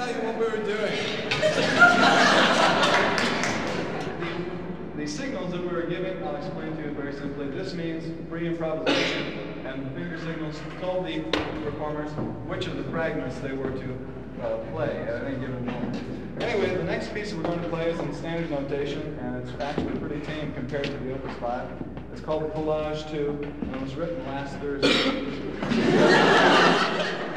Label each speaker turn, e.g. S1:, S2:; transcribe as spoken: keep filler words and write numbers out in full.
S1: tell you what we were doing. the, the signals that we were giving, I'll explain to you very simply. This means free improvisation, and the finger signals told the performers which of the fragments they were to uh, play at any given moment. Anyway, the next piece that we're going to play is in standard notation, and it's actually pretty tame compared to the Opus five. It's called the Collage two, and it was written last Thursday.